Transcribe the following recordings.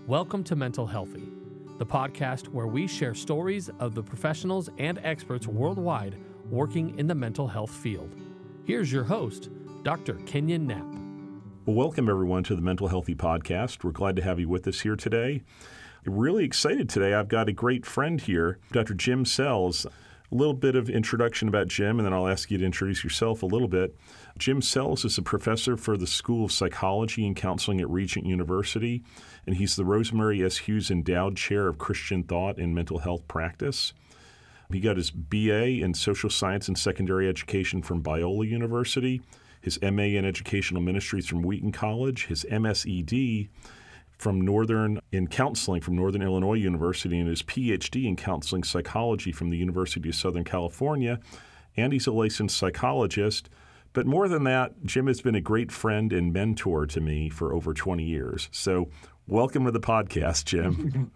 Welcome to Mental Healthy, the podcast where we share stories of the professionals and experts worldwide working in the mental health field. Here's your host, Dr. Kenyon Knapp. Well, welcome everyone to the Mental Healthy Podcast. We're glad to have you with us here today. Really excited today. I've got a great friend here, Dr. Jim Sells. A little bit of introduction about Jim, and then I'll ask you to introduce yourself a little bit. Jim Sells is a professor for the School of Psychology and Counseling at Regent University, and he's the Rosemary S. Hughes Endowed Chair of Christian Thought and Mental Health Practice. He got his BA in Social Science and Secondary Education from Biola University, his MA in Educational Ministries from Wheaton College, his MSED in counseling from Northern Illinois University, and his PhD in counseling psychology from the University of Southern California, and he's a licensed psychologist. But more than that, Jim has been a great friend and mentor to me for over 20 years. So welcome to the podcast, Jim.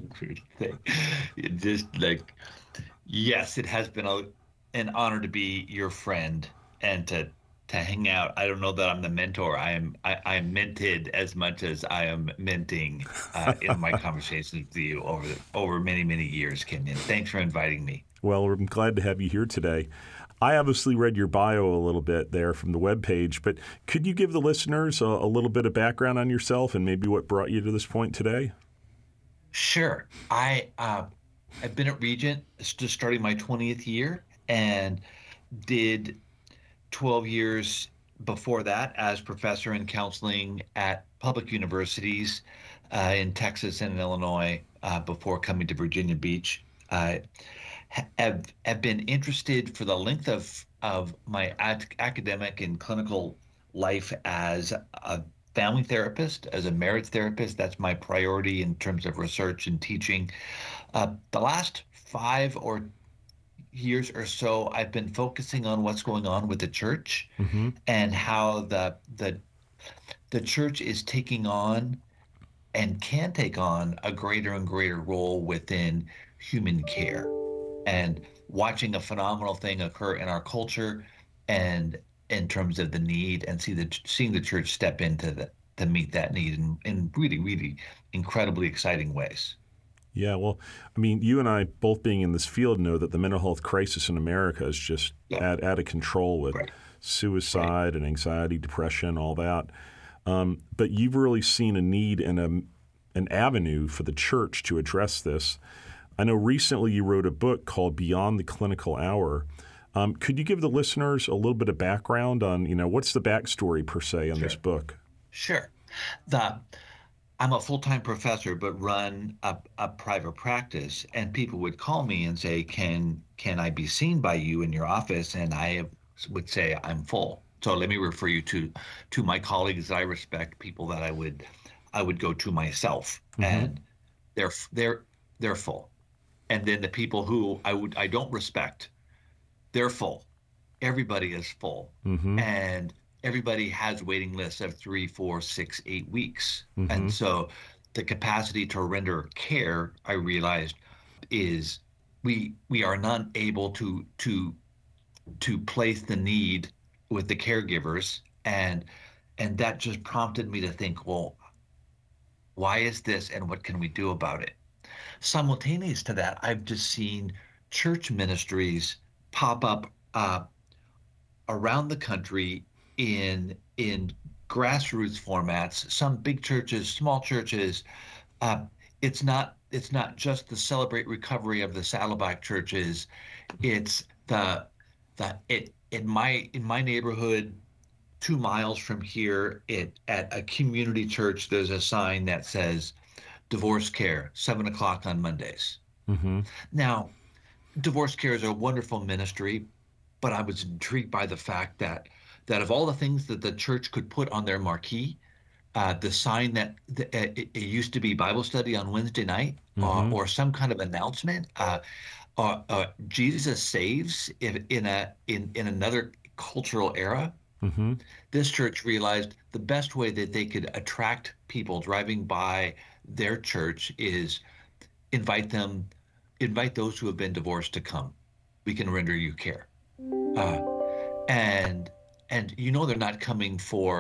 Yes, it has been an honor to be your friend and to hang out. I don't know that I'm the mentor. I'm mented as much as I am menting in my conversations with you over many, many years, Kenyon. Thanks for inviting me. Well, I'm glad to have you here today. I obviously read your bio a little bit there from the webpage, but could you give the listeners a little bit of background on yourself and maybe what brought you to this point today? Sure. I've been at Regent just starting my 20th year and did 12 years before that as professor in counseling at public universities in Texas and in Illinois before coming to Virginia Beach. Have been interested for the length of my academic and clinical life as a family therapist, as a marriage therapist. That's my priority in terms of research and teaching. The last 5 or years or so, I've been focusing on what's going on with the church and how the church is taking on and can take on a greater and greater role within human care, and watching a phenomenal thing occur in our culture and in terms of the need, and seeing the church step in to meet that need in really, really incredibly exciting ways. Yeah, well, I mean, you and I, both being in this field, know that the mental health crisis in America is just out of control with suicide and anxiety, depression, all that. But you've really seen a need and an avenue for the church to address this. I know recently you wrote a book called Beyond the Clinical Hour. Could you give the listeners a little bit of background on, what's the backstory per se on this book? Sure. I'm a full-time professor, but run a private practice, and people would call me and say, can I be seen by you in your office? And I would say, I'm full. So let me refer you to my colleagues that I respect, people that I would go to myself, and they're full. And then the people who I don't respect, they're full. Everybody is full. And everybody has waiting lists of 3, 4, 6, 8 weeks. And so the capacity to render care, I realized, is we are not able to place the need with the caregivers. And that just prompted me to think, well, why is this and what can we do about it? Simultaneous to that, I've just seen church ministries pop up around the country in grassroots formats, some big churches, small churches. It's not just the Celebrate Recovery of the Saddleback churches. It's in my neighborhood, 2 miles from here, at a community church, there's a sign that says divorce care, 7:00 on Mondays. Now, divorce care is a wonderful ministry, but I was intrigued by the fact that of all the things that the church could put on their marquee, the sign that it used to be Bible study on Wednesday night, or some kind of announcement, Jesus saves in another cultural era. This church realized the best way that they could attract people driving by their church is invite those who have been divorced to come. We can render you care. And they're not coming for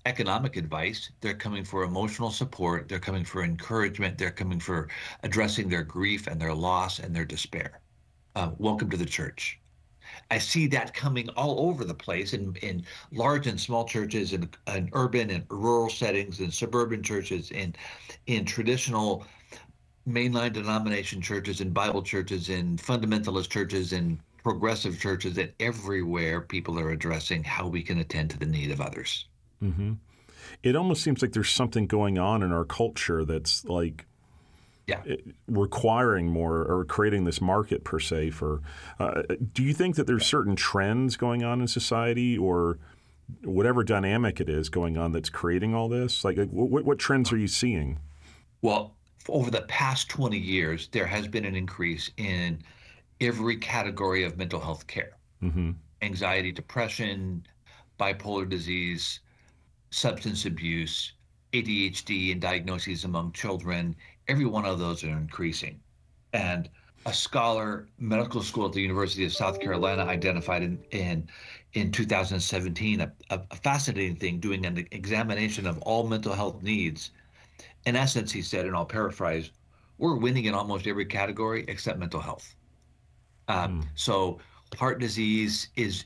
economic advice. They're coming for emotional support. They're coming for encouragement. They're coming for addressing their grief and their loss and their despair. Welcome to the church. I see that coming all over the place in large and small churches, in urban and rural settings, in suburban churches, in traditional mainline denomination churches, in Bible churches, in fundamentalist churches, in progressive churches, and everywhere people are addressing how we can attend to the need of others. Mm-hmm. It almost seems like there's something going on in our culture that's like requiring more or creating this market per se for. Do you think that there's certain trends going on in society or whatever dynamic it is going on that's creating all this? Like what trends are you seeing? Well, over the past 20 years, there has been an increase in every category of mental health care. Mm-hmm. Anxiety, depression, bipolar disease, substance abuse, ADHD, and diagnoses among children. Every one of those are increasing. And a scholar, medical school at the University of South Carolina, identified in 2017 a fascinating thing, doing an examination of all mental health needs. In essence, he said, and I'll paraphrase, we're winning in almost every category except mental health. So heart disease is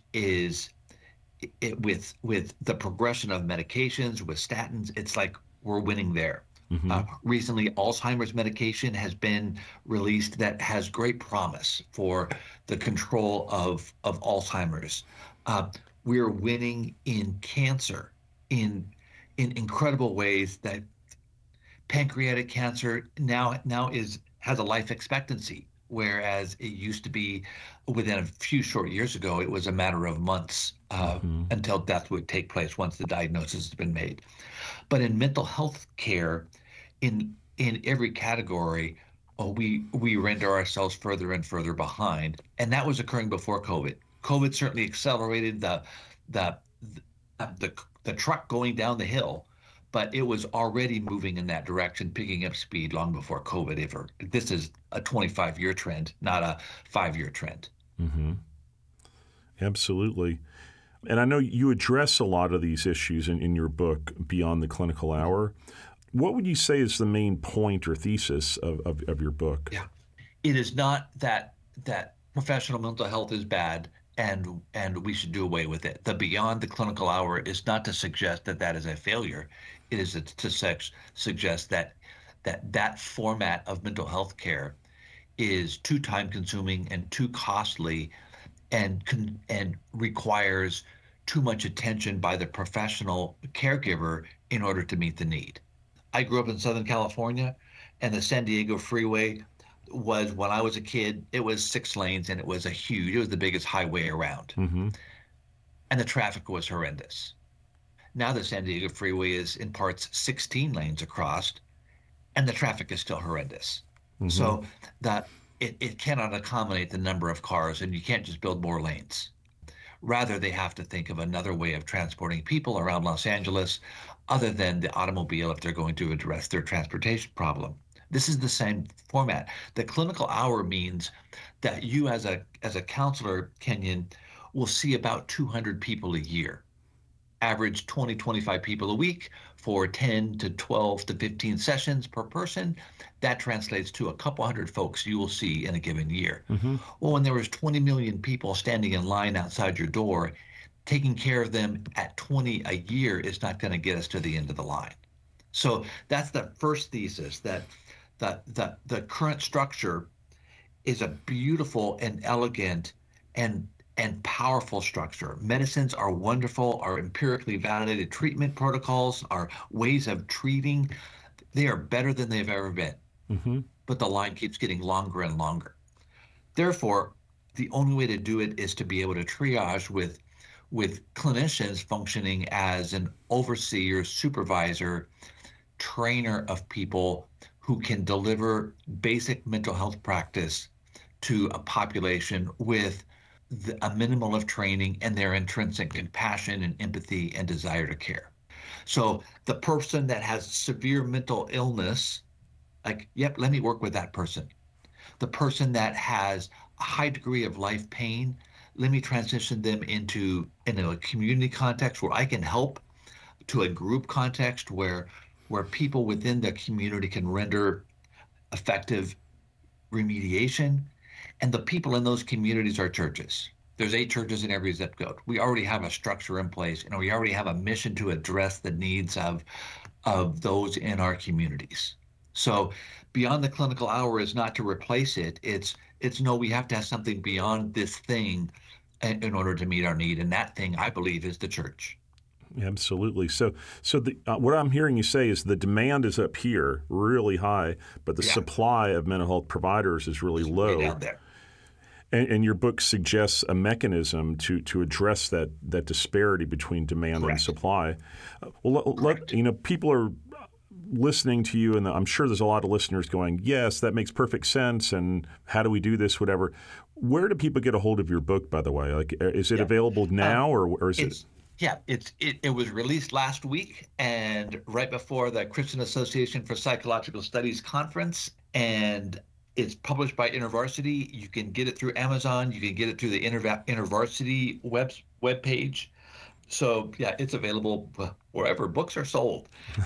with the progression of medications, with statins, it's like we're winning there. Mm-hmm. Recently, Alzheimer's medication has been released that has great promise for the control of Alzheimer's. We're winning in cancer in incredible ways. That pancreatic cancer now has a life expectancy, whereas it used to be within a few short years ago, it was a matter of months until death would take place once the diagnosis has been made. But in mental health care, in every category, we render ourselves further and further behind, and that was occurring before COVID. COVID certainly accelerated the truck going down the hill, but it was already moving in that direction, picking up speed long before COVID. This is a 25-year trend, not a 5-year trend. Mm-hmm. Absolutely. And I know you address a lot of these issues in your book, Beyond the Clinical Hour. What would you say is the main point or thesis of your book? Yeah, it is not that professional mental health is bad and we should do away with it. The Beyond the Clinical Hour is not to suggest that is a failure. It is to suggest that format of mental health care is too time consuming and too costly and requires too much attention by the professional caregiver in order to meet the need. I grew up in Southern California, and the San Diego freeway was, when I was a kid, it was 6 lanes, and it was the biggest highway around. Mm-hmm. And the traffic was horrendous. Now the San Diego freeway is in parts 16 lanes across, and the traffic is still horrendous. Mm-hmm. So that it cannot accommodate the number of cars, and you can't just build more lanes. Rather, they have to think of another way of transporting people around Los Angeles other than the automobile if they're going to address their transportation problem. This is the same format. The clinical hour means that you as a counselor, Kenyon, will see about 200 people a year. Average 20, 25 people a week for 10 to 12 to 15 sessions per person. That translates to a couple hundred folks you will see in a given year. Mm-hmm. Well, when there was 20 million people standing in line outside your door, taking care of them at 20 a year is not going to get us to the end of the line. So that's the first thesis, that the current structure is a beautiful and elegant and powerful structure. Medicines are wonderful, our empirically validated treatment protocols, our ways of treating, they are better than they've ever been. Mm-hmm. But the line keeps getting longer and longer. Therefore, the only way to do it is to be able to triage with clinicians functioning as an overseer, supervisor, trainer of people who can deliver basic mental health practice to a population with a minimal of training and their intrinsic compassion and empathy and desire to care. So the person that has severe mental illness, like, yep, let me work with that person. The person that has a high degree of life pain, let me transition them into a community context where I can help to a group context where people within the community can render effective remediation. And the people in those communities are churches. There's 8 churches in every zip code. We already have a structure in place, and we already have a mission to address the needs of those in our communities. So beyond the clinical hour is not to replace it. It's no, we have to have something beyond this thing in order to meet our need. And that thing, I believe, is the church. Absolutely. So what I'm hearing you say is the demand is up here, really high, but the supply of mental health providers is really low. Way down there. And your book suggests a mechanism to address that disparity between demand and supply. People are listening to you, and I'm sure there's a lot of listeners going, yes, that makes perfect sense, and how do we do this, whatever. Where do people get a hold of your book, by the way? Like, is it available now, or is it? Yeah, it was released last week, and right before the Christian Association for Psychological Studies conference, and it's published by InterVarsity. You can get it through Amazon. You can get it through the InterVarsity webpage. So yeah, it's available wherever books are sold.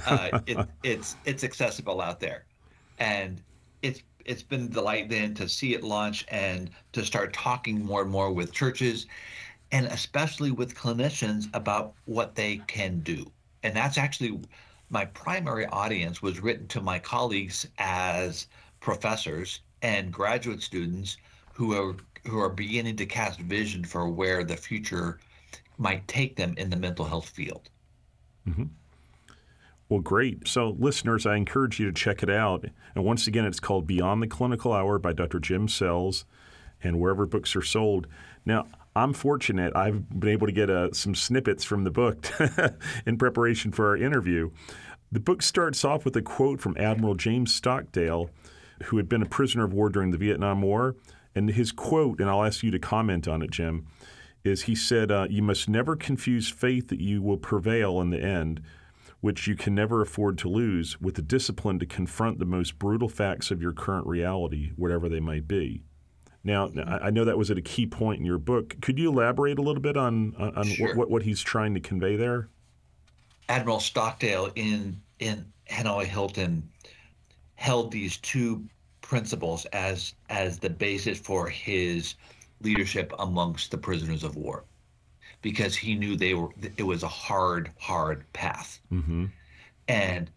It's accessible out there, and it's been a delight then to see it launch and to start talking more and more with churches, and especially with clinicians about what they can do. And that's actually my primary audience was written to my colleagues as professors and graduate students who are beginning to cast vision for where the future might take them in the mental health field. Mm-hmm. Well, great. So listeners, I encourage you to check it out. And once again, it's called Beyond the Clinical Hour by Dr. Jim Sells, and wherever books are sold. Now, I'm fortunate. I've been able to get some snippets from the book in preparation for our interview. The book starts off with a quote from Admiral James Stockdale, who had been a prisoner of war during the Vietnam War. And his quote, and I'll ask you to comment on it, Jim, is he said, you must never confuse faith that you will prevail in the end, which you can never afford to lose, with the discipline to confront the most brutal facts of your current reality, whatever they might be. Now, I know that was at a key point in your book. Could you elaborate a little bit on Sure. what he's trying to convey there? Admiral Stockdale in Hanoi Hilton held these 2 principles as the basis for his leadership amongst the prisoners of war, because he knew it was a hard path. Mm-hmm. And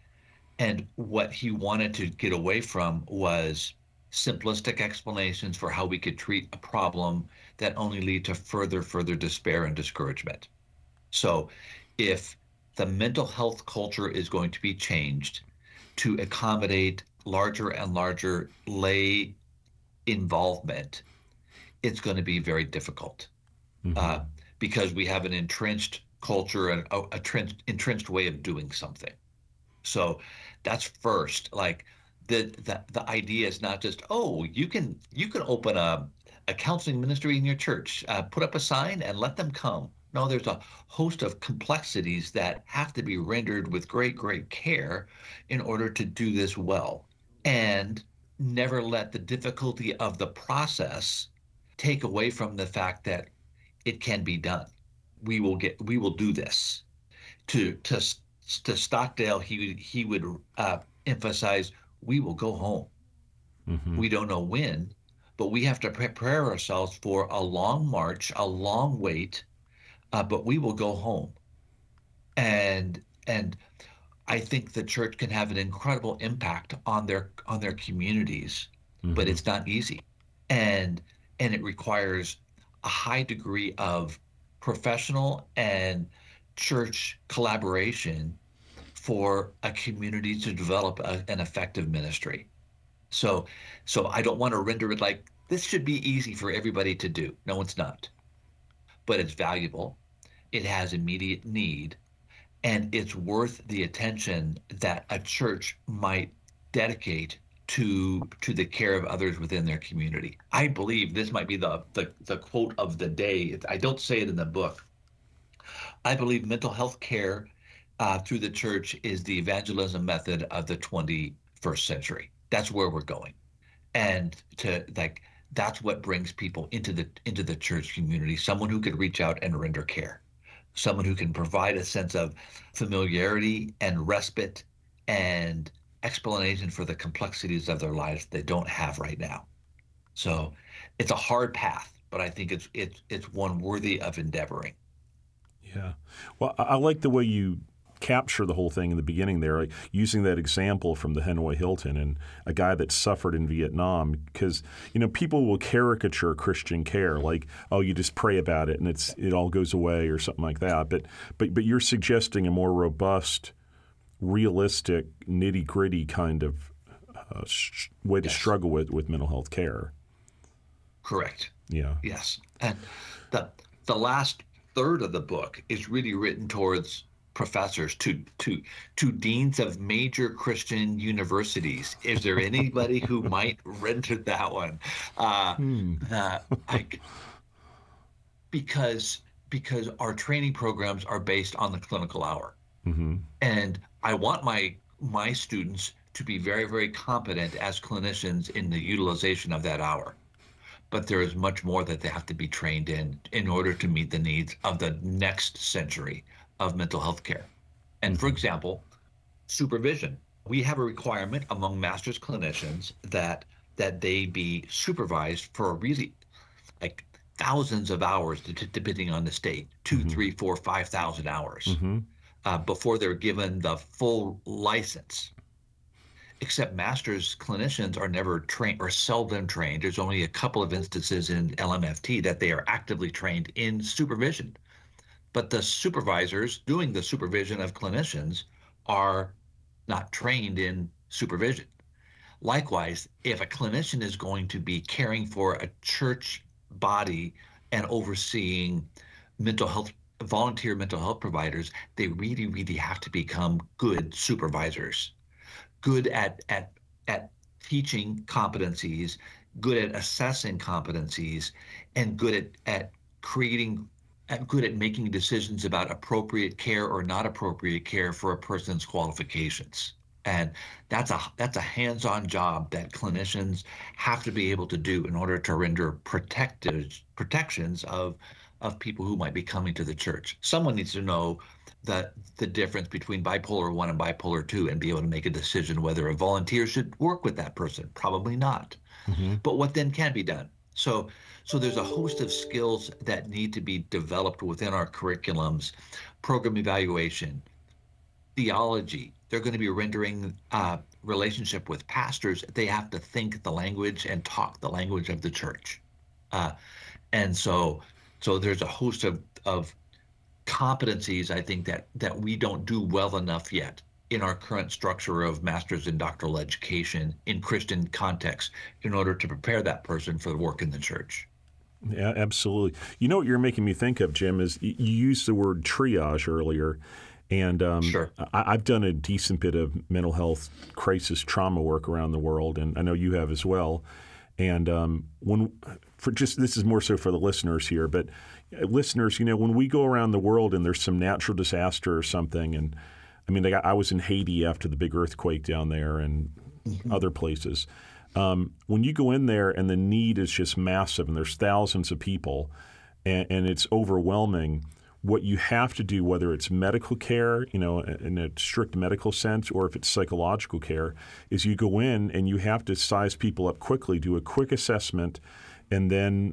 what he wanted to get away from was simplistic explanations for how we could treat a problem that only lead to further despair and discouragement. So if the mental health culture is going to be changed to accommodate larger and larger lay involvement, it's going to be very difficult. Mm-hmm. Because we have an entrenched culture and a entrenched way of doing something. So that's first. Like the idea is not just, oh, you can open a counseling ministry in your church, put up a sign and let them come. No, there's a host of complexities that have to be rendered with great care in order to do this well, and never let the difficulty of the process take away from the fact that it can be done. We will do this. To Stockdale, he would emphasize, we will go home. Mm-hmm. We don't know when, but we have to prepare ourselves for a long march, a long wait, but we will go home. And I think the church can have an incredible impact on their communities, mm-hmm. but it's not easy, and it requires a high degree of professional and church collaboration for a community to develop an effective ministry. So I don't want to render it like this should be easy for everybody to do. No, it's not. But it's valuable. It has immediate need, and it's worth the attention that a church might dedicate to the care of others within their community. I believe this might be the quote of the day. I don't say it in the book. I believe mental health care through the church is the evangelism method of the 21st century. That's where we're going, and that's what brings people into the church community. Someone who could reach out and render care. someone who can provide a sense of familiarity and respite and explanation for the complexities of their lives they don't have right now. So it's a hard path, but I think it's one worthy of endeavoring. Yeah. Well, I like the way you capture the whole thing in the beginning there, like using that example from the Hanoi Hilton and a guy that suffered in Vietnam, because people will caricature Christian care like, oh, you just pray about it and it all goes away or something like that. But you're suggesting a more robust, realistic, nitty gritty kind of way to struggle with mental health care. Correct. Yeah. Yes. And the last third of the book is really written towards professors, to deans of major Christian universities. Is there anybody who might render that one? Because our training programs are based on the clinical hour, and I want my students to be very, very competent as clinicians in the utilization of that hour. But there is much more that they have to be trained in order to meet the needs of the next century of mental health care. And for example, supervision. We have a requirement among master's clinicians that they be supervised for really like thousands of hours, depending on the state, 2, 3, 4, 5,000 hours before they're given the full license. Except master's clinicians are never trained or seldom trained. There's only a couple of instances in LMFT that they are actively trained in supervision. But the supervisors doing the supervision of clinicians are not trained in supervision. Likewise, if a clinician is going to be caring for a church body and overseeing volunteer mental health providers, they really, really have to become good supervisors. Good at teaching competencies, good at assessing competencies, and good at making decisions about appropriate care or not appropriate care for a person's qualifications. And that's a hands-on job that clinicians have to be able to do in order to render protections of people who might be coming to the church. Someone needs to know the difference between bipolar 1 and bipolar 2 and be able to make a decision whether a volunteer should work with that person. Probably not. But what then can be done? So there's a host of skills that need to be developed within our curriculums: program evaluation, theology. They're going to be rendering relationship with pastors. They have to think the language and talk the language of the church. And so there's a host of competencies, I think, that we don't do well enough yet in our current structure of master's in doctoral education in Christian context in order to prepare that person for the work in the church. Yeah, absolutely. You know what you're making me think of, Jim, is you used the word triage earlier. And Sure. I've done a decent bit of mental health crisis trauma work around the world, and I know you have as well. And this is more so for the listeners here, but listeners, when we go around the world and there's some natural disaster or something, and I mean, I was in Haiti after the big earthquake down there and other places. When you go in there and the need is just massive and there's thousands of people and it's overwhelming, what you have to do, whether it's medical care, in a strict medical sense, or if it's psychological care, is you go in and you have to size people up quickly, do a quick assessment, and then,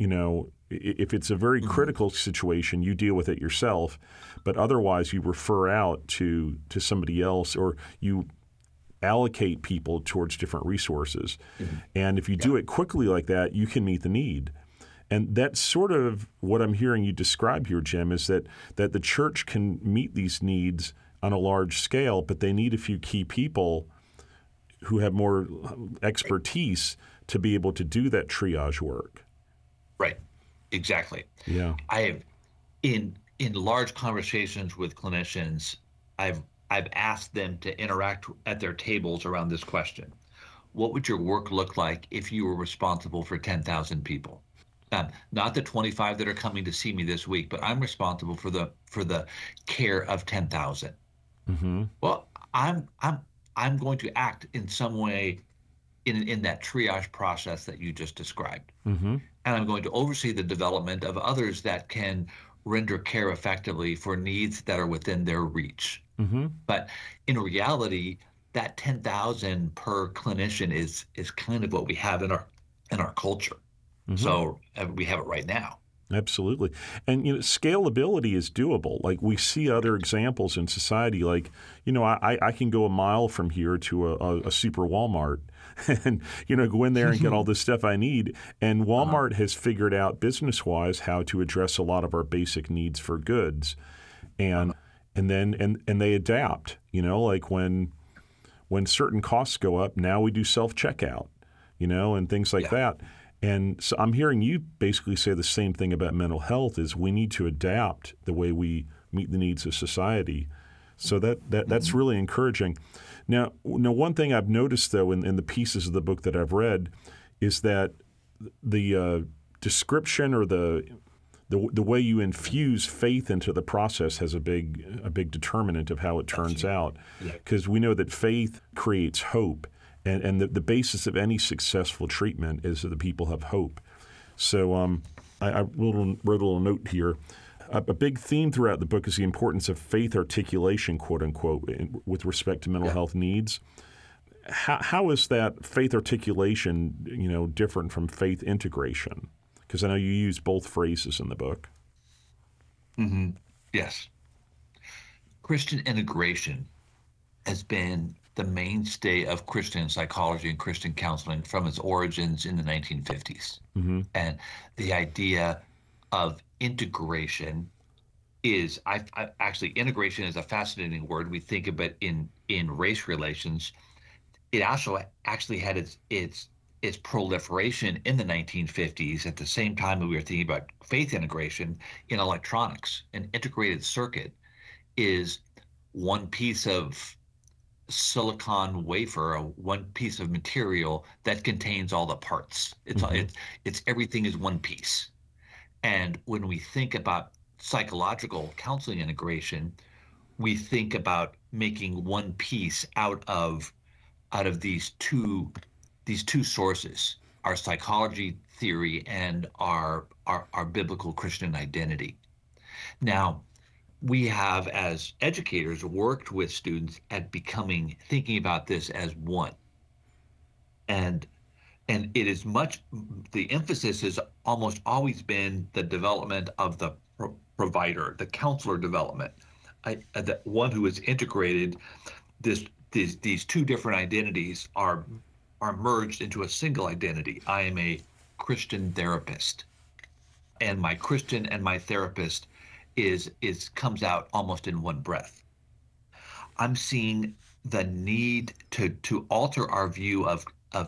if it's a very critical situation, you deal with it yourself. But otherwise, you refer out to somebody else, or you allocate people towards different resources. And if you do it quickly like that, you can meet the need. And that's sort of what I'm hearing you describe here, Jim, is that the church can meet these needs on a large scale, but they need a few key people who have more expertise to be able to do that triage work. Right. Exactly. Yeah. I have in large conversations with clinicians, I've asked them to interact at their tables around this question. What would your work look like if you were responsible for 10,000 people? Not the 25 that are coming to see me this week, but I'm responsible for the care of 10,000. Well, I'm going to act in some way in that triage process that you just described. And I'm going to oversee the development of others that can render care effectively for needs that are within their reach. Mm-hmm. But in reality, that 10,000 per clinician is kind of what we have in our culture. Mm-hmm. So we have it right now. Absolutely. And scalability is doable. Like we see other examples in society, like, I can go a mile from here to a super Walmart and, go in there and get all the stuff I need. And Walmart has figured out business-wise how to address a lot of our basic needs for goods. And then they adapt, like when certain costs go up, now we do self-checkout, and things like that. And so I'm hearing you basically say the same thing about mental health is we need to adapt the way we meet the needs of society. So that's really encouraging. Now, one thing I've noticed, though, in the pieces of the book that I've read is that the description or the way you infuse faith into the process has a big determinant of how it turns out. Because we know that faith creates hope. And the basis of any successful treatment is that the people have hope. So I wrote a little note here. A big theme throughout the book is the importance of faith articulation, quote unquote, with respect to mental health needs. How is that faith articulation, different from faith integration? Because I know you use both phrases in the book. Mm-hmm. Yes. Christian integration has been the mainstay of Christian psychology and Christian counseling from its origins in the 1950s. Mm-hmm. And the idea of integration is, actually, integration is a fascinating word. We think of it in race relations. It also actually had its proliferation in the 1950s at the same time that we were thinking about faith integration in electronics. An integrated circuit is one piece of silicon wafer, one piece of material that contains all the parts. It's everything is one piece. And when we think about psychological counseling integration, we think about making one piece out of these two sources: our psychology theory and our biblical Christian identity. Now, we have, as educators, worked with students at thinking about this as one. And it is the emphasis has almost always been the development of the provider, the counselor development, the one who is integrated. These two different identities are merged into a single identity. I am a Christian therapist, and my Christian and my therapist comes out almost in one breath. I'm seeing the need to alter our view of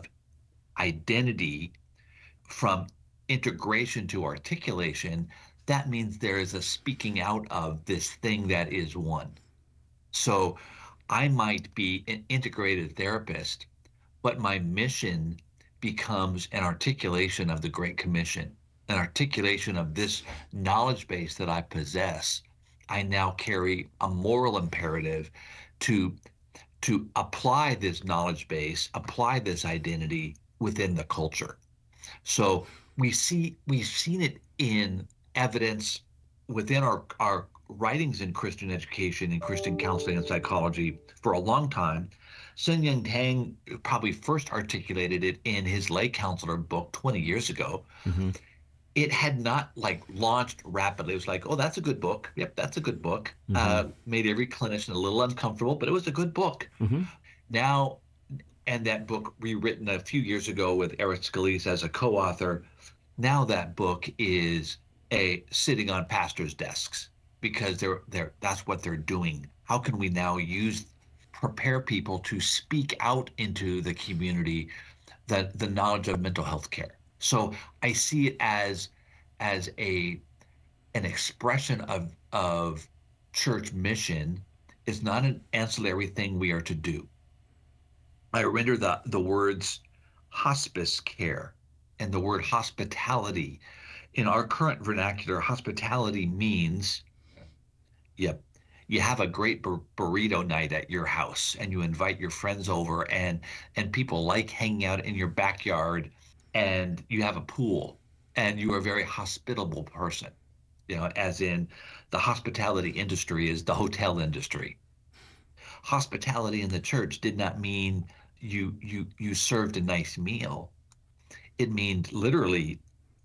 identity from integration to articulation. That means there is a speaking out of this thing that is one. So I might be an integrated therapist, but my mission becomes an articulation of the Great Commission, an articulation of this knowledge base that I possess. I now carry a moral imperative to apply this knowledge base, apply this identity within the culture. So we've seen it in evidence within our writings in Christian education and Christian counseling and psychology for a long time. Sun Young Tang probably first articulated it in his lay counselor book 20 years ago. Mm-hmm. It had not launched rapidly. It was like, oh, that's a good book. Yep, that's a good book. Mm-hmm. Made every clinician a little uncomfortable, but it was a good book. Mm-hmm. Now, and that book rewritten a few years ago with Eric Scalise as a co-author, now that book is sitting on pastors' desks because that's what they're doing. How can we now prepare people to speak out into the community the knowledge of mental health care? So I see it as an expression of church mission. Is not an ancillary thing we are to do. I render the words hospice care and the word hospitality. In our current vernacular, hospitality means, you have a great burrito night at your house and you invite your friends over and people like hanging out in your backyard, and you have a pool and you are a very hospitable person. as in the hospitality industry is the hotel industry. Hospitality in the church did not mean you served a nice meal. It means literally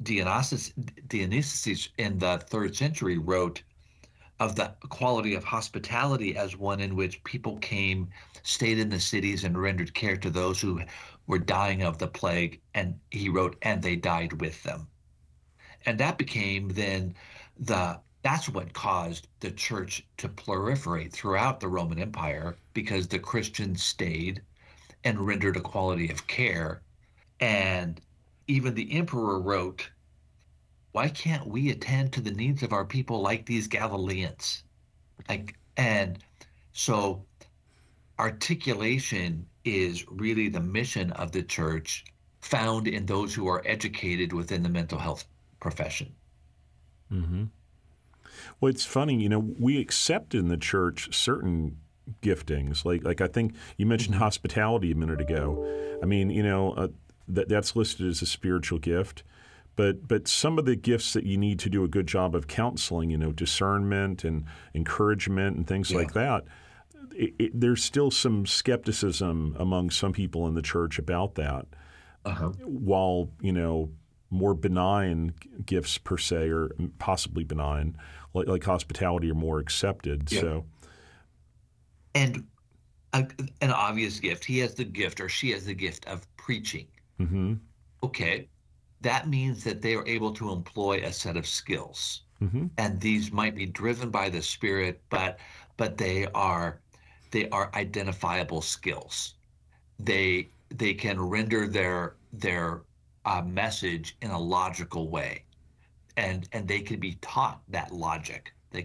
Dionysius in the 3rd century wrote of the quality of hospitality as one in which people came, stayed in the cities, and rendered care to those who were dying of the plague. And he wrote, and they died with them. And that became then that's what caused the church to proliferate throughout the Roman Empire, because the Christians stayed and rendered a quality of care. And even the emperor wrote, why can't we attend to the needs of our people like these Galileans? And so articulation is really the mission of the church, found in those who are educated within the mental health profession. Mm-hmm. Well, it's funny, we accept in the church certain giftings. Like I think you mentioned hospitality a minute ago. I mean, that's listed as a spiritual gift. But some of the gifts that you need to do a good job of counseling, discernment and encouragement and things like that, there's still some skepticism among some people in the church about that. Uh-huh. While, more benign gifts per se, or possibly benign, like hospitality, are more accepted. Yeah. So, and an obvious gift, he has the gift or she has the gift of preaching. mm-hmm. Okay. That means that they are able to employ a set of skills. Mm-hmm. And these might be driven by the Spirit, but they are identifiable skills. They can render their message in a logical way, and they can be taught that logic. They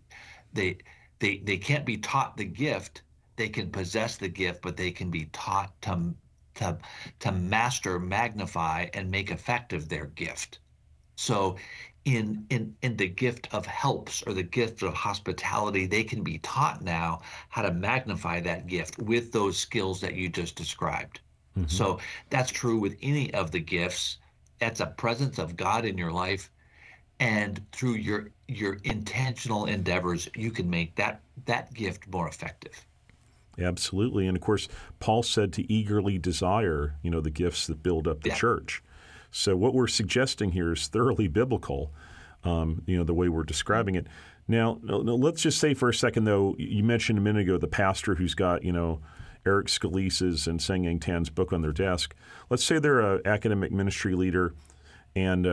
can't be taught the gift. They can possess the gift, but they can be taught to master, magnify, and make effective their gift. So in the gift of helps or the gift of hospitality, they can be taught now how to magnify that gift with those skills that you just described. Mm-hmm. So that's true with any of the gifts. That's a presence of God in your life. And through your intentional endeavors, you can make that gift more effective. Absolutely. And of course, Paul said to eagerly desire, the gifts that build up the church. So what we're suggesting here is thoroughly biblical, the way we're describing it. Now, let's just say for a second, though, you mentioned a minute ago the pastor who's got, Eric Scalise's and Sang-Yang Tan's book on their desk. Let's say they're an academic ministry leader and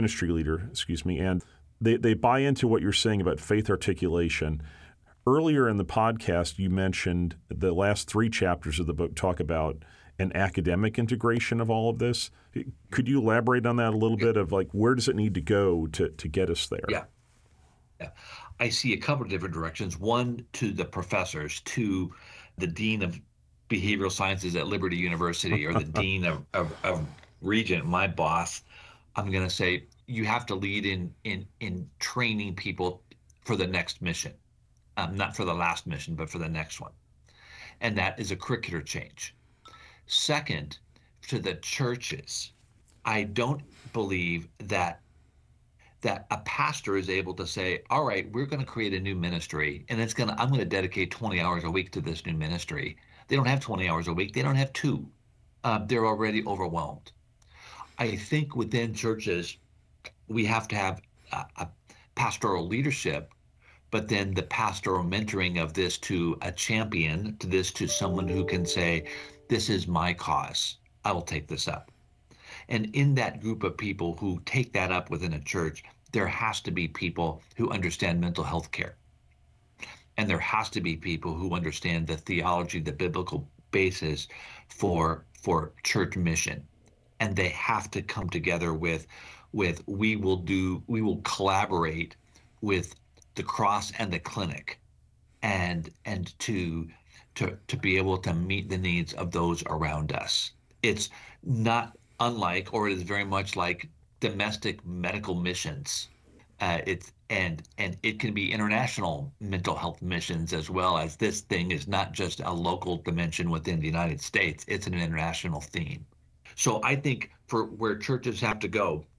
they buy into what you're saying about faith articulation. Earlier in the podcast, you mentioned the last 3 chapters of the book talk about an academic integration of all of this. Could you elaborate on that a little bit of where does it need to go to get us there? Yeah. I see a couple of different directions. One, to the professors, to the dean of behavioral sciences at Liberty University or the dean of Regent, my boss. I'm going to say you have to lead in training people for the next mission. Not for the last mission, but for the next one. And that is a curricular change. Second, to the churches, I don't believe that a pastor is able to say, all right, we're going to create a new ministry, and I'm going to dedicate 20 hours a week to this new ministry. They don't have 20 hours a week. They don't have 2. They're already overwhelmed. I think within churches, we have to have a pastoral leadership, but then the pastoral mentoring of this to a champion, to someone who can say, this is my cause. I will take this up. And in that group of people who take that up within a church, there has to be people who understand mental health care. And there has to be people who understand the theology, the biblical basis for church mission. And they have to come together with we will collaborate with the cross and the clinic, and to be able to meet the needs of those around us. It's not unlike, or it is very much like domestic medical missions. It can be international mental health missions as well, as this thing is not just a local dimension within the United States. It's an international theme. So I think for where churches have to go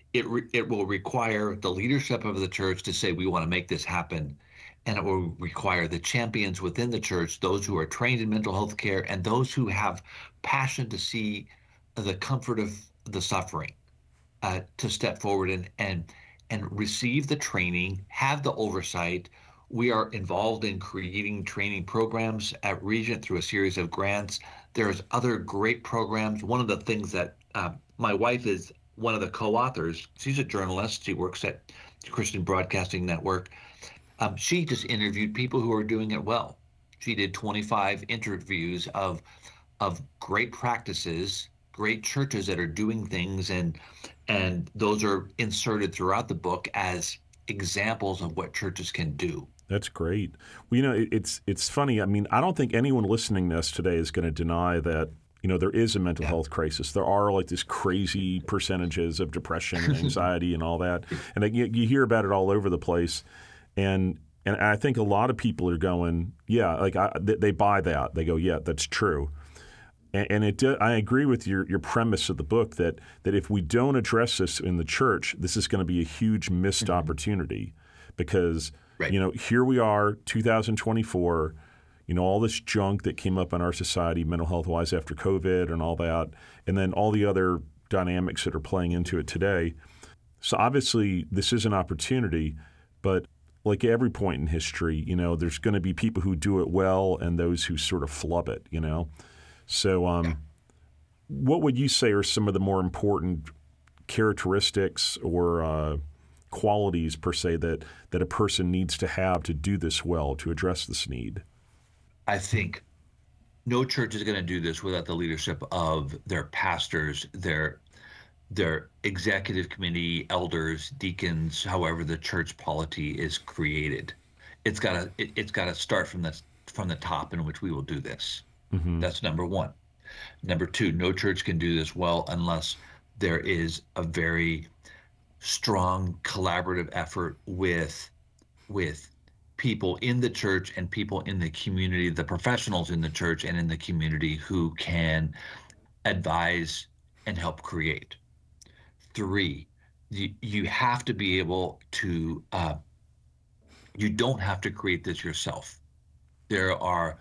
it will require the leadership of the church to say, we want to make this happen. And it will require the champions within the church, those who are trained in mental health care and those who have passion to see the comfort of the suffering, to step forward and receive the training, have the oversight. We are involved in creating training programs at Regent through a series of grants. There's other great programs. One of the things that my wife is one of the co-authors. She's a journalist. She works at Christian Broadcasting Network. She just interviewed people who are doing it well. She did 25 interviews of great practices, great churches that are doing things, and those are inserted throughout the book as examples of what churches can do. That's great. Well, it's funny. I mean, I don't think anyone listening to us today is going to deny that, there is a mental health crisis. There are like these crazy percentages of depression and anxiety and all that. And you hear about it all over the place. And I think a lot of people are going, yeah, like they buy that. They go, yeah, that's true. And I agree with your premise of the book that if we don't address this in the church, this is going to be a huge missed opportunity because, right. Here we are, 2024, all this junk that came up in our society, mental health-wise after COVID and all that, and then all the other dynamics that are playing into it today. So obviously this is an opportunity, but like every point in history, there's going to be people who do it well and those who sort of flub it, So what would you say are some of the more important characteristics or qualities, per se, that a person needs to have to do this well, to address this need? I think no church is going to do this without the leadership of their pastors, their executive committee, elders, deacons, however the church polity is created. It's got to start from the top, in which we will do this. Mm-hmm. That's number one. Number two, no church can do this well unless there is a very strong collaborative effort with people in the church and people in the community, the professionals in the church and in the community who can advise and help create. Three, you have to be able to, you don't have to create this yourself. There are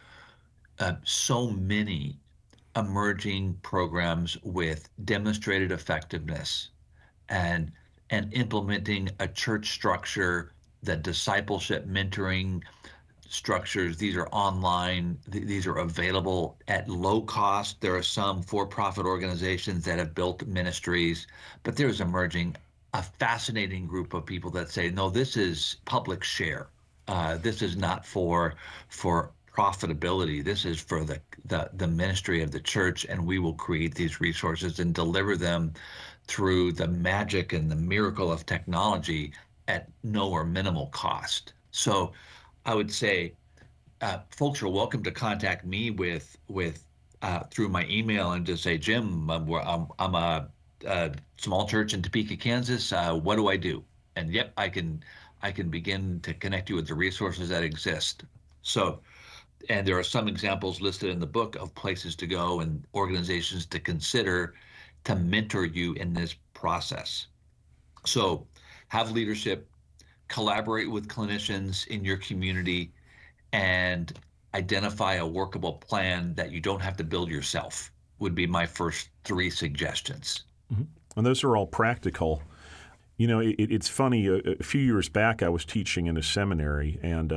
so many emerging programs with demonstrated effectiveness and implementing a church structure, the discipleship mentoring structures. These are online. These are available at low cost. There are some for-profit organizations that have built ministries, but there's emerging a fascinating group of people that say, no, this is public share. This is not for profitability. This is for the ministry of the church, and we will create these resources and deliver them through the magic and the miracle of technology at no or minimal cost. So I would say folks are welcome to contact me with through my email and just say, Jim, I'm a small church in Topeka, Kansas. What do I do? And yep, I can begin to connect you with the resources that exist. So, and there are some examples listed in the book of places to go and organizations to consider to mentor you in this process. So have leadership, collaborate with clinicians in your community, and identify a workable plan that you don't have to build yourself would be my first three suggestions. Mm-hmm. And those are all practical. It's funny. A few years back, I was teaching in a seminary, and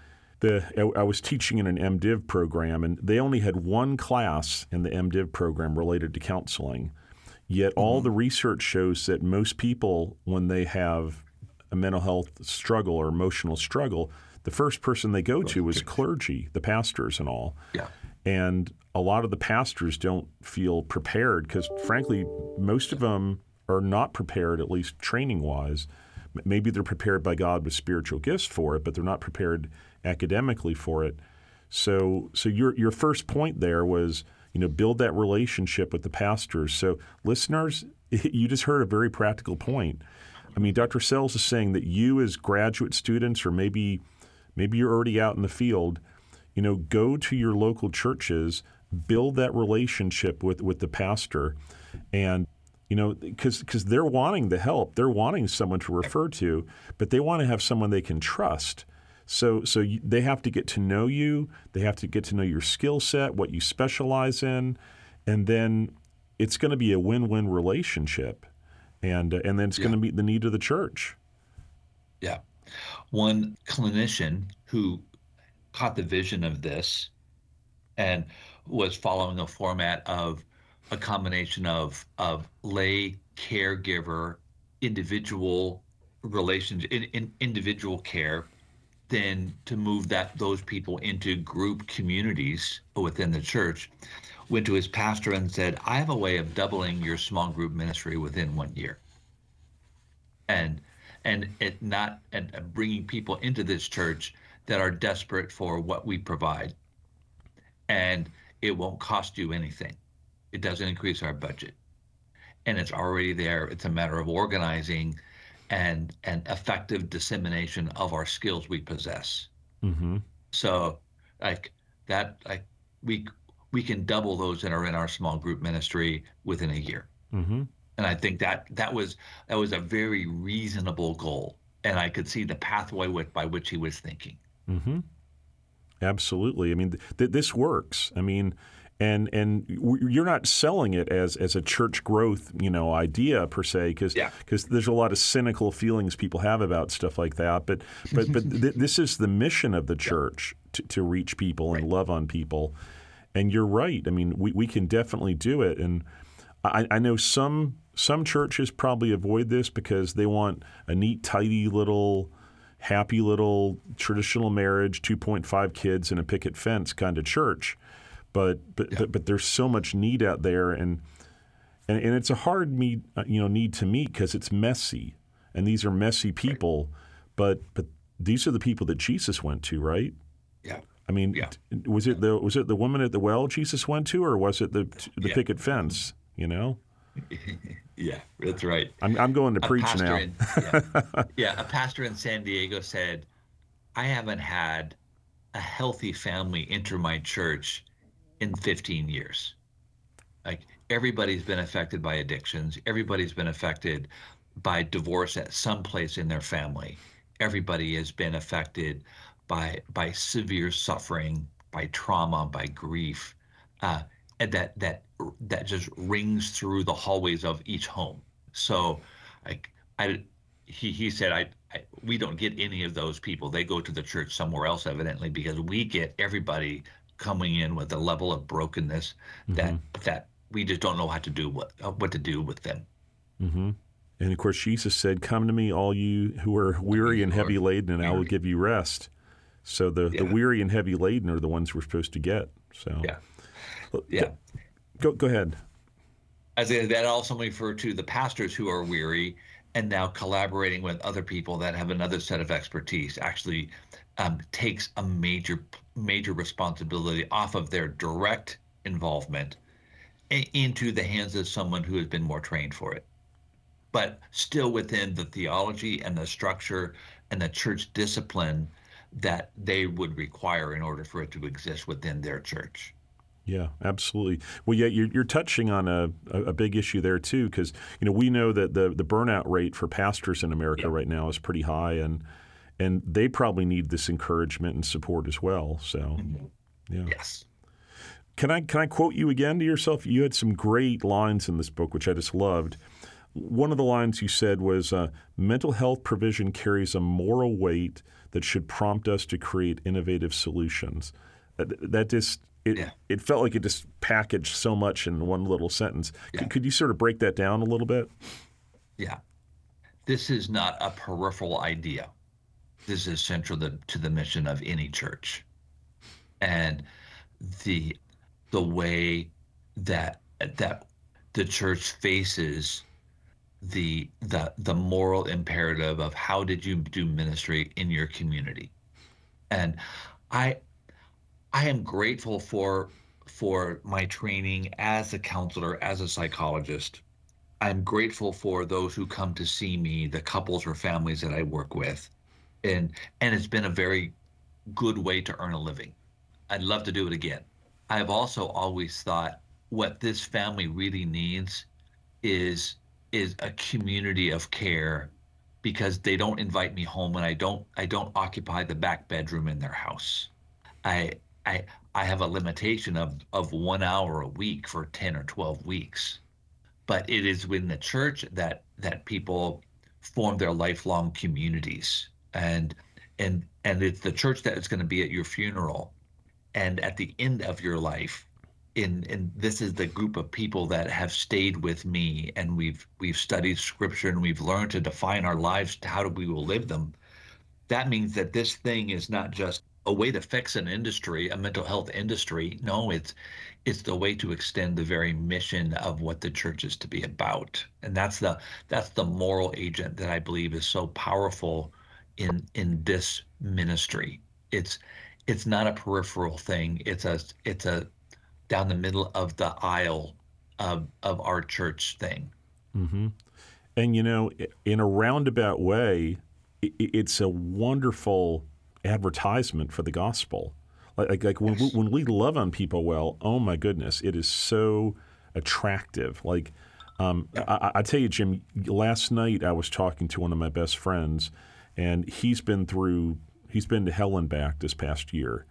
I was teaching in an MDiv program, and they only had one class in the MDiv program related to counseling. Yet all the research shows that most people, when they have a mental health struggle or emotional struggle, the first person they go to is clergy, the pastors and all. Yeah. And a lot of the pastors don't feel prepared because, frankly, most of them are not prepared, at least training-wise. Maybe they're prepared by God with spiritual gifts for it, but they're not prepared academically for it. So your first point there was, build that relationship with the pastors. So listeners, you just heard a very practical point. I mean, Dr. Sells is saying that you as graduate students, or maybe you're already out in the field, go to your local churches, build that relationship with the pastor, and because they're wanting the help, they're wanting someone to refer to, but they want to have someone they can trust. So they have to get to know you. They have to get to know your skill set, what you specialize in, and then it's going to be a win-win relationship, and then it's going to meet the need of the church. Yeah. One clinician who caught the vision of this and was following a format of a combination of lay caregiver, individual relations, individual care, then to move those people into group communities within the church, went to his pastor and said, I have a way of doubling your small group ministry within 1 year. And bringing people into this church that are desperate for what we provide. And it won't cost you anything. It doesn't increase our budget. And it's already there. It's a matter of organizing and effective dissemination of our skills we possess. Mm-hmm. So we can double those that are in our small group ministry within a year. Mm-hmm. And I think that was a very reasonable goal. And I could see the pathway by which he was thinking. Mm-hmm. Absolutely. I mean, this works. I mean, and you're not selling it as a church growth, idea per se, because there's a lot of cynical feelings people have about stuff like that. But this is the mission of the church to reach people and love on people. And you're right. I mean, we can definitely do it. And I know some churches probably avoid this because they want a neat, tidy little, happy little traditional marriage, 2.5 kids and a picket fence kind of church. But there's so much need out there, and it's a hard need to meet because it's messy, and these are messy people. But these are the people that Jesus went to, right? Yeah. I mean, was it the woman at the well Jesus went to, or was it the picket fence? Yeah, that's right. I'm going to preach now. A pastor in San Diego said, I haven't had a healthy family enter my church in 15 years. Like, everybody's been affected by addictions. Everybody's been affected by divorce at some place in their family. Everybody has been affected by severe suffering, by trauma, by grief, and that just rings through the hallways of each home. So, he said, we don't get any of those people. They go to the church somewhere else, evidently, because we get everybody coming in with a level of brokenness that we just don't know how to do what to do with them. Mm-hmm. And of course, Jesus said, "Come to me, all you who are weary and heavy laden, and I will give you rest." So the weary and heavy laden are the ones we're supposed to get. So Go ahead. As that also refer to the pastors who are weary and now collaborating with other people that have another set of expertise actually takes a major responsibility off of their direct involvement into the hands of someone who has been more trained for it, but still within the theology and the structure and the church discipline that they would require in order for it to exist within their church. Yeah, absolutely. Well, yeah, you're touching on a big issue there too, because we know that the burnout rate for pastors in America right now is pretty high, and they probably need this encouragement and support as well. So, Yes. Can I quote you again to yourself? You had some great lines in this book, which I just loved. One of the lines you said was, "Mental health provision carries a moral weight that should prompt us to create innovative solutions." It felt like it just packaged so much in one little sentence. Yeah. Could you sort of break that down a little bit? Yeah. This is not a peripheral idea. This is central to the mission of any church. And the way that the church faces the moral imperative of how did you do ministry in your community. And I am grateful for my training as a counselor, as a psychologist. I'm grateful for those who come to see me, the couples or families that I work with. And it's been a very good way to earn a living. I'd love to do it again. I've also always thought what this family really needs is a community of care because they don't invite me home and I don't occupy the back bedroom in their house. I I I have a limitation of 1 hour a week for 10 or 12 weeks. But it is within the church that people form their lifelong communities. And it's the church that is going to be at your funeral and at the end of your life. In this is the group of people that have stayed with me, and we've studied scripture and we've learned to define our lives to how we will live them. That means that this thing is not just a way to fix an industry, a mental health industry. No, it's the way to extend the very mission of what the church is to be about. And that's the moral agent that I believe is so powerful in this ministry. It's not a peripheral thing. It's a down the middle of the aisle of our church thing. Mm-hmm. And, in a roundabout way, it's a wonderful advertisement for the gospel. Like when we love on people well, oh my goodness, it is so attractive. I tell you, Jim, last night I was talking to one of my best friends, and he's been to hell and back this past year.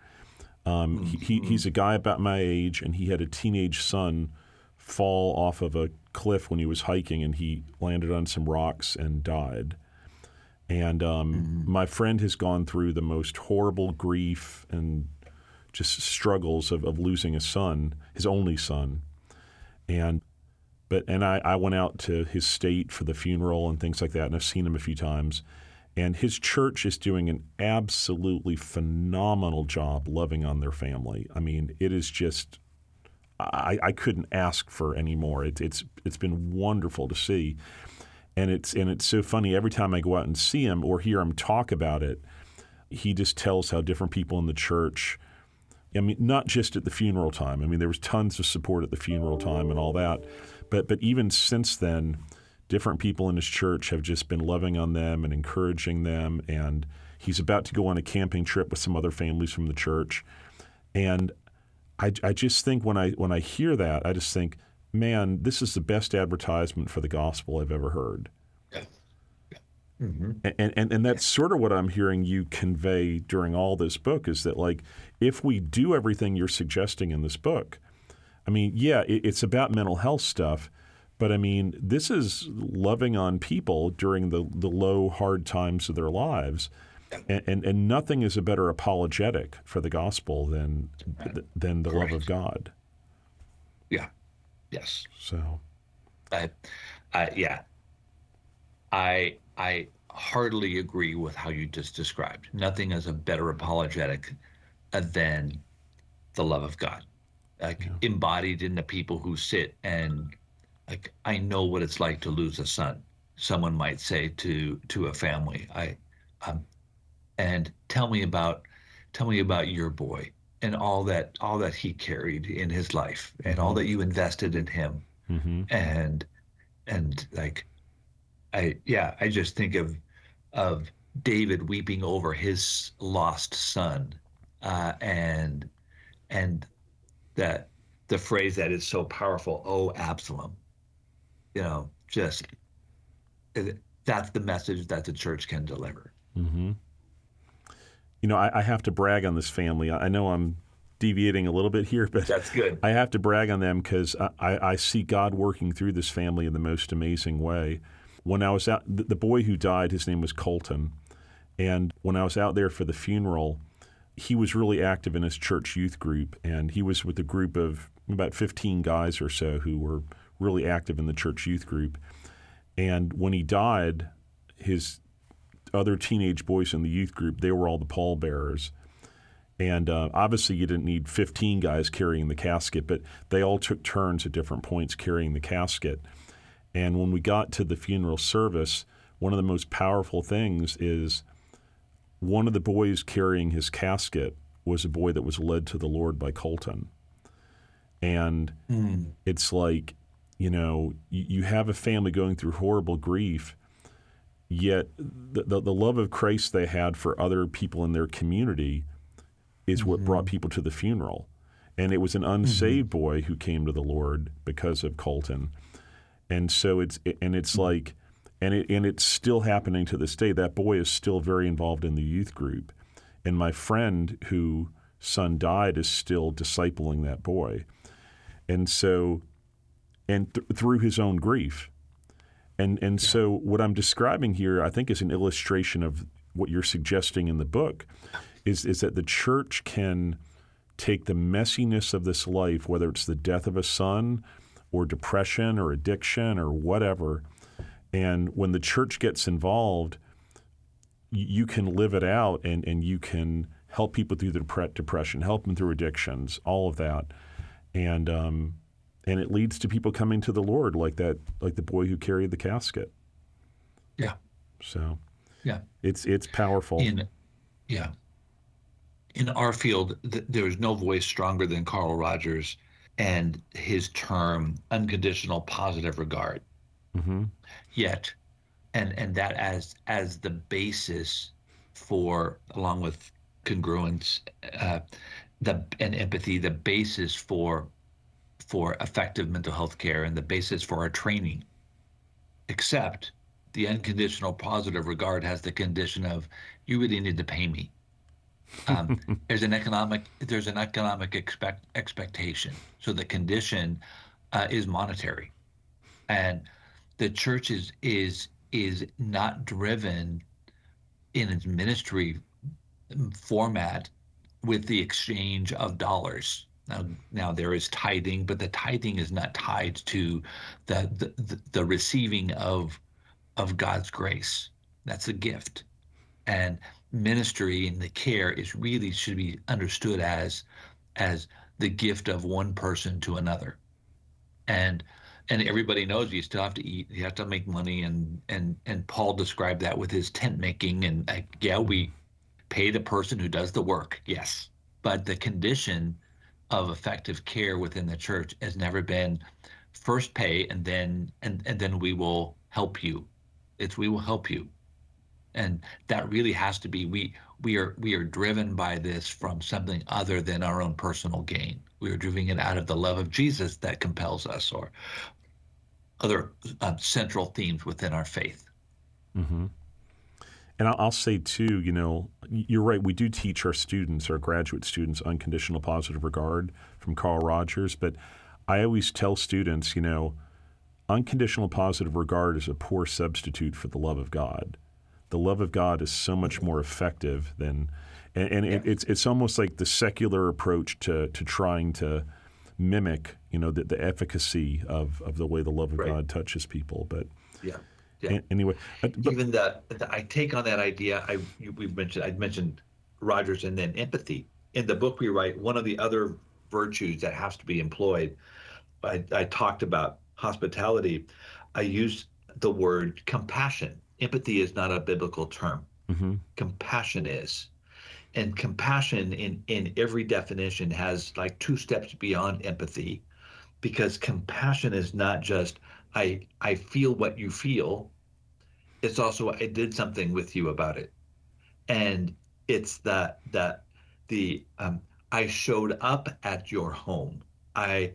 He's a guy about my age, and he had a teenage son fall off of a cliff when he was hiking, and he landed on some rocks and died. And my friend has gone through the most horrible grief and just struggles of losing a son, his only son. And I went out to his state for the funeral and things like that, and I've seen him a few times. And his church is doing an absolutely phenomenal job loving on their family. I mean, it is just I couldn't ask for any more. It's been wonderful to see. And it's so funny. Every time I go out and see him or hear him talk about it, he just tells how different people in the church, I mean, not just at the funeral time. I mean, there was tons of support at the funeral time and all that. But even since then, different people in his church have just been loving on them and encouraging them. And he's about to go on a camping trip with some other families from the church. And I just think when I hear that, I just think, man, this is the best advertisement for the gospel I've ever heard. Yeah. Mm-hmm. And that's sort of what I'm hearing you convey during all this book is that, like, if we do everything you're suggesting in this book, I mean, yeah, it's about mental health stuff, but I mean, this is loving on people during the low, hard times of their lives. And nothing is a better apologetic for the gospel than the love of God. Yeah. Yes. So, yeah, I heartily agree with how you just described. Nothing is a better apologetic than the love of God, embodied in the people who sit and I know what it's like to lose a son. Someone might say to a family, and tell me about your boy and all that he carried in his life and all that you invested in him. Mm-hmm. And I just think of David weeping over his lost son, and that the phrase that is so powerful, "Oh, Absalom," just that's the message that the church can deliver. Mm-hmm. I have to brag on this family. I know I'm deviating a little bit here, but that's good. I have to brag on them because I see God working through this family in the most amazing way. When I was out, the boy who died, his name was Colton, and when I was out there for the funeral, he was really active in his church youth group, and he was with a group of about 15 guys or so who were really active in the church youth group. And when he died, his other teenage boys in the youth group, they were all the pallbearers. And obviously you didn't need 15 guys carrying the casket, but they all took turns at different points carrying the casket. And when we got to the funeral service, one of the most powerful things is one of the boys carrying his casket was a boy that was led to the Lord by Colton. And it's like, you have a family going through horrible grief, yet the love of Christ they had for other people in their community is what brought people to the funeral. And it was an unsaved boy who came to the Lord because of Colton. And so it's like, and it's still happening to this day. That boy is still very involved in the youth group. And my friend whose son died is still discipling that boy. And so, through his own grief. And so what I'm describing here, I think, is an illustration of what you're suggesting in the book, is that the church can take the messiness of this life, whether it's the death of a son or depression or addiction or whatever, and when the church gets involved, you can live it out and you can help people through the depression, help them through addictions, all of that. And it leads to people coming to the Lord, like the boy who carried the casket. Yeah. So, yeah, it's powerful. In our field, there is no voice stronger than Carl Rogers and his term unconditional positive regard. Mm-hmm. Yet, and that as the basis for, along with congruence, and empathy, the basis for effective mental health care and the basis for our training. Except the unconditional positive regard has the condition of, you really need to pay me. There's an economic expectation. So the condition is monetary, and the church is not driven in its ministry format with the exchange of dollars. Now there is tithing, but the tithing is not tied to the receiving of God's grace. That's a gift. And ministry and the care should be understood as the gift of one person to another. And everybody knows you still have to eat, you have to make money, and Paul described that with his tent making, and we pay the person who does the work, yes. But the condition of effective care within the church has never been first pay and then we will help you. It's we will help you. And that really has to be, we are driven by this from something other than our own personal gain. We are driven it out of the love of Jesus that compels us, or other central themes within our faith. Mm-hmm. And I'll say too, you're right. We do teach our students, our graduate students, unconditional positive regard from Carl Rogers. But I always tell students, unconditional positive regard is a poor substitute for the love of God. The love of God is so much more effective than, it's almost like the secular approach to trying to mimic, the efficacy of the way the love of God touches people. But yeah. Anyway, even I take on that idea. I'd mentioned Rogers and then empathy. In the book we write, one of the other virtues that has to be employed, I talked about hospitality. I used the word compassion. Empathy is not a biblical term. Mm-hmm. Compassion is. And compassion in every definition has like two steps beyond empathy, because compassion is not just I feel what you feel. It's also I did something with you about it, and it's that I showed up at your home. I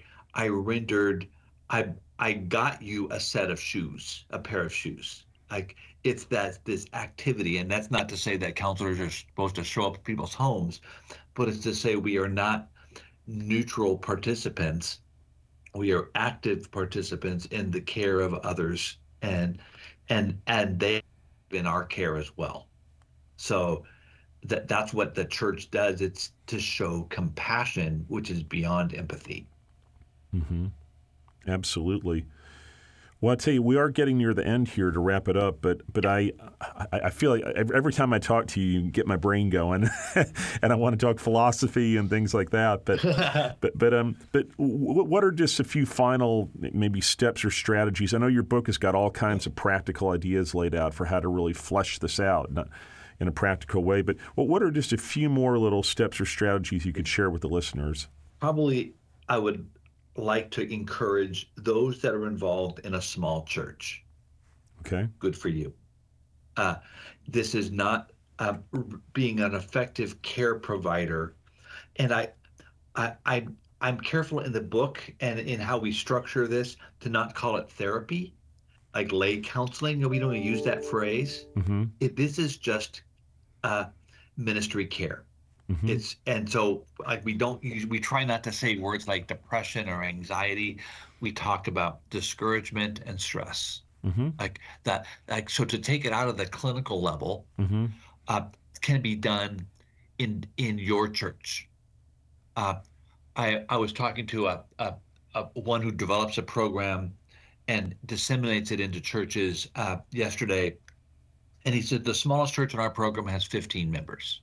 got you a set of shoes, a pair of shoes. Like it's this activity, and that's not to say that counselors are supposed to show up at people's homes, but it's to say we are not neutral participants. We are active participants in the care of others, and they in our care as well. So that's what the church does. It's to show compassion, which is beyond empathy. Mm-hmm. Absolutely. Well, I tell you, we are getting near the end here to wrap it up, but I feel like every time I talk to you, you get my brain going, and I want to talk philosophy and things like that. But what are just a few final maybe steps or strategies? I know your book has got all kinds of practical ideas laid out for how to really flesh this out in a practical way. But what are just a few more little steps or strategies you could share with the listeners? Probably, I would like to encourage those that are involved in a small church. Okay. Good for you. This is not being an effective care provider. And I I'm careful in the book and in how we structure this to not call it therapy, like lay counseling. We don't use that phrase. Mm-hmm. This is just ministry care. Mm-hmm. And so like we try not to say words like depression or anxiety. We talk about discouragement and stress. Mm-hmm. Like that, like, so to take it out of the clinical level, Mm-hmm. can be done in your church. I was talking to a one who develops a program and disseminates it into churches yesterday, and he said the smallest church in our program has 15 members.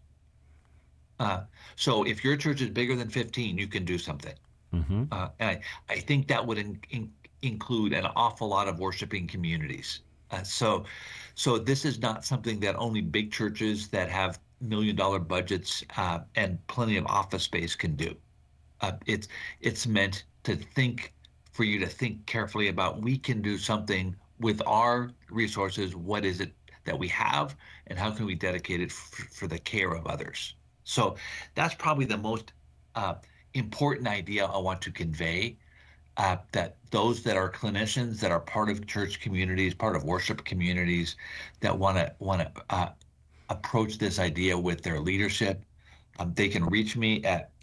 So if your church is bigger than 15, you can do something. Mm-hmm. And I think that would include an awful lot of worshiping communities. So this is not something that only big churches that have $1 million budgets and plenty of office space can do. It's meant for you to think carefully about, we can do something with our resources. What is it that we have, and how can we dedicate it for the care of others? So that's probably the most important idea I want to convey, that those that are clinicians, that are part of church communities, part of worship communities, that want to approach this idea with their leadership, they can reach me at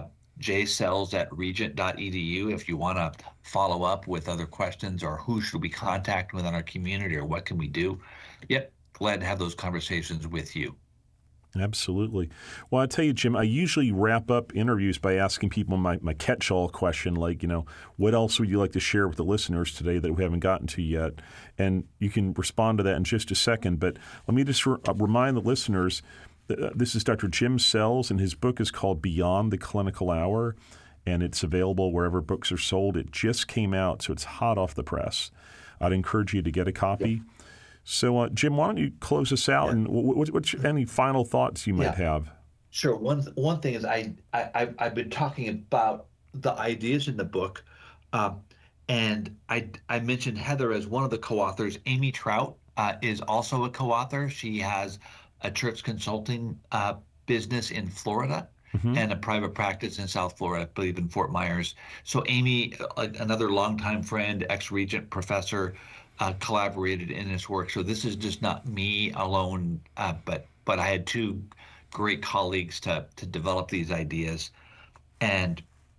jsells@regent.edu if you want to follow up with other questions, or who should we contact within our community, or what can we do. Yep, glad to have those conversations with you. Absolutely. Well, I tell you, Jim, I usually wrap up interviews by asking people my catch-all question, like, what else would you like to share with the listeners today that we haven't gotten to yet? And you can respond to that in just a second. But let me just remind the listeners, this is Dr. Jim Sells, and his book is called Beyond the Clinical Hour, and it's available wherever books are sold. It just came out, so it's hot off the press. I'd encourage you to get a copy. Yeah. So, Jim, why don't you close us out, and what's any final thoughts you might have? Sure. One thing is I've been talking about the ideas in the book, and I mentioned Heather as one of the co-authors. Amy Trout is also a co-author. She has a church consulting business in Florida. Mm-hmm. And a private practice in South Florida, I believe in Fort Myers. So Amy, another longtime friend, ex-Regent professor, collaborated in this work. So this is just not me alone, but I had two great colleagues to develop these ideas. And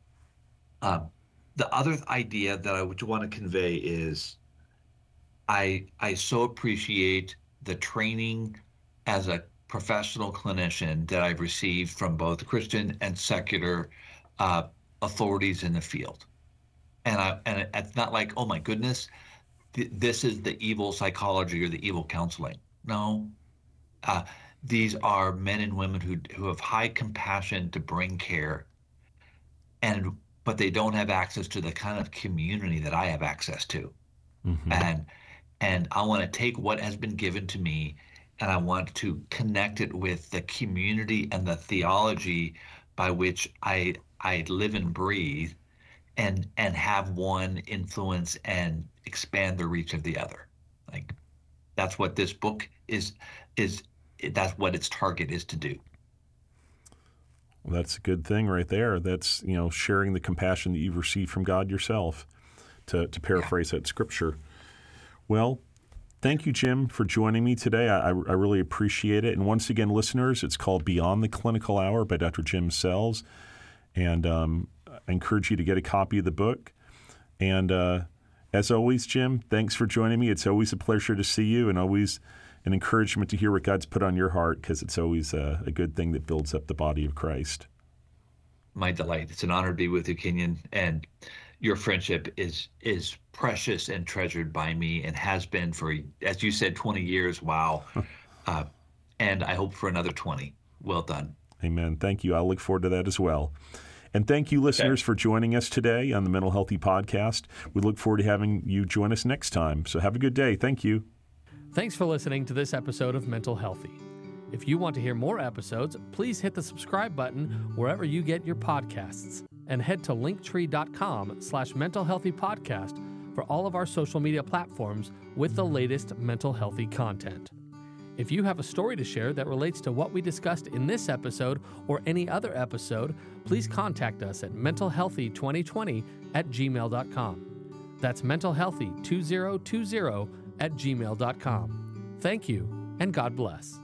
the other idea that I would want to convey is I so appreciate the training as a professional clinician that I've received from both Christian and secular authorities in the field. And it's not like, oh my goodness, this is the evil psychology or the evil counseling. No, these are men and women who have high compassion to bring care, but they don't have access to the kind of community that I have access to. Mm-hmm. And I want to take what has been given to me, and I want to connect it with the community and the theology by which I live and breathe, and have one influence and expand the reach of the other. Like, that's what this book is that's what its target is to do. Well, that's a good thing right there. That's, sharing the compassion that you've received from God yourself, to paraphrase that scripture. Well, thank you, Jim, for joining me today. I really appreciate it. And once again, listeners, it's called Beyond the Clinical Hour by Dr. Jim Sells. And I encourage you to get a copy of the book. And as always, Jim, thanks for joining me. It's always a pleasure to see you, and always an encouragement to hear what God's put on your heart, because it's always a good thing that builds up the body of Christ. My delight. It's an honor to be with you, Kenyon. And your friendship is precious and treasured by me, and has been for, as you said, 20 years. Wow. And I hope for another 20. Well done. Amen. Thank you. I look forward to that as well. And thank you, listeners, for joining us today on the Mental Healthy Podcast. We look forward to having you join us next time. So have a good day. Thank you. Thanks for listening to this episode of Mental Healthy. If you want to hear more episodes, please hit the subscribe button wherever you get your podcasts, and head to linktree.com/mentalhealthypodcast for all of our social media platforms with the latest mental healthy content. If you have a story to share that relates to what we discussed in this episode or any other episode, please contact us at mentalhealthy2020@gmail.com. That's mentalhealthy2020@gmail.com. Thank you, and God bless.